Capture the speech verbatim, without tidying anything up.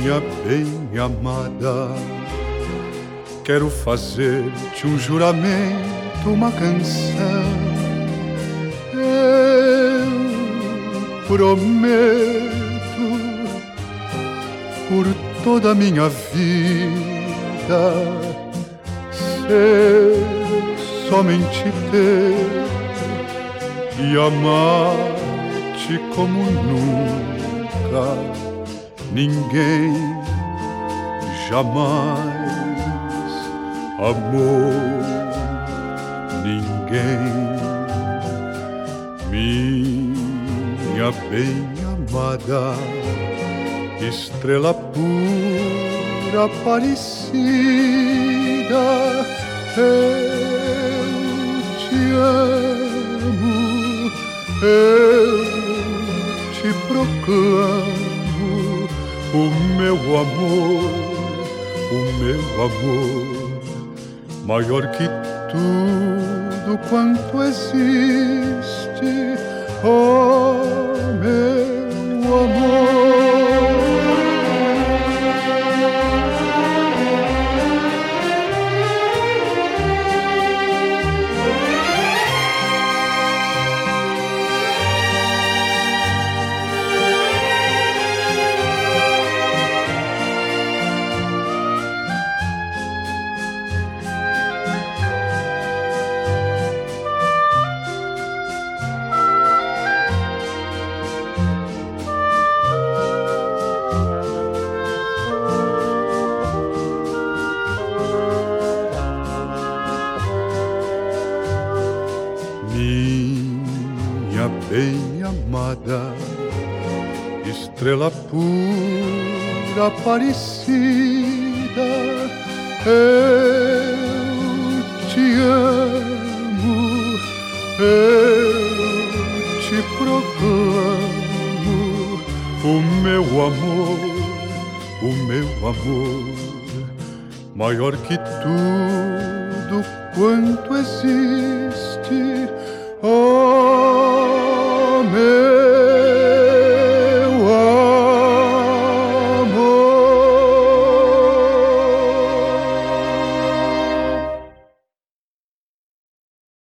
Minha bem amada, quero fazer-te um juramento, uma canção. Eu prometo por toda a minha vida ser somente teu e amar-te como nunca ninguém jamais amou ninguém. Minha bem amada, estrela pura aparecida, eu te amo, eu te proclamo o meu amor, o meu amor, maior que tudo quanto existe, oh meu amor. Bem amada, estrela pura aparecida, eu te amo, eu te proclamo o meu amor, o meu amor, maior que tudo quanto existe.